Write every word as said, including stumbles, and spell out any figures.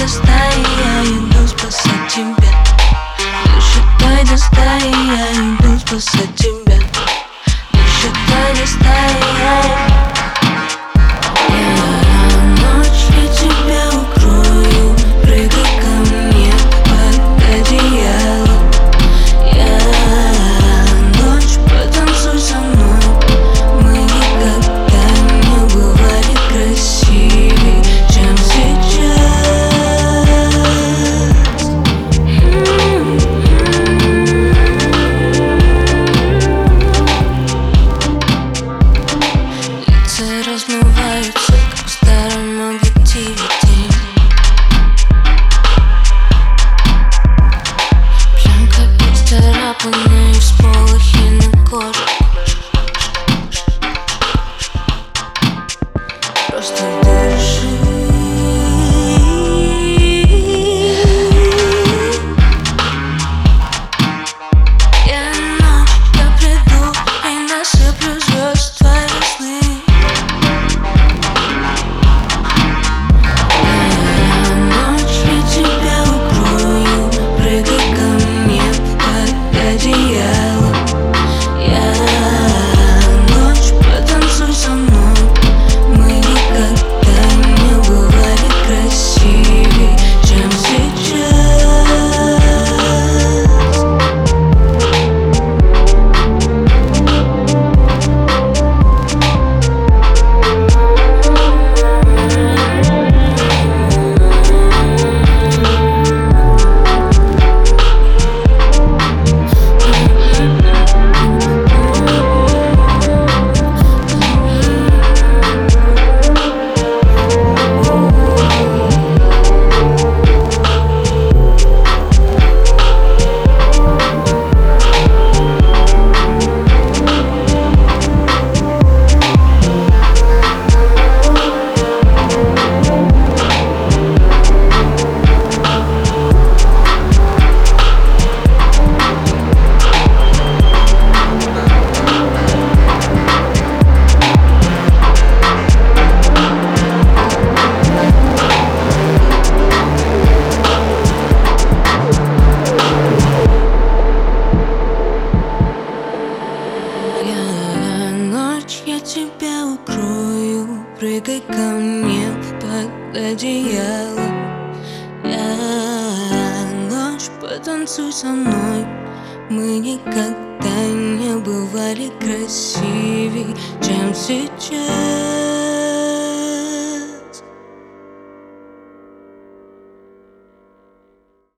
до стаи, я иду спасать тебя. Не считай до стаи, я иду спасать тебя. Не считай до стаи, я... Размываются, как в старом объективе тень. Пленка исцарапанная, всполохи на коже. Просто дыши. Я ночь, я приду и насыплю звезд твои сны. Я тебя укрою, прыгай ко мне под одеяло. Я ночь, потанцуй со мной. Мы никогда не бывали красивей, чем сейчас.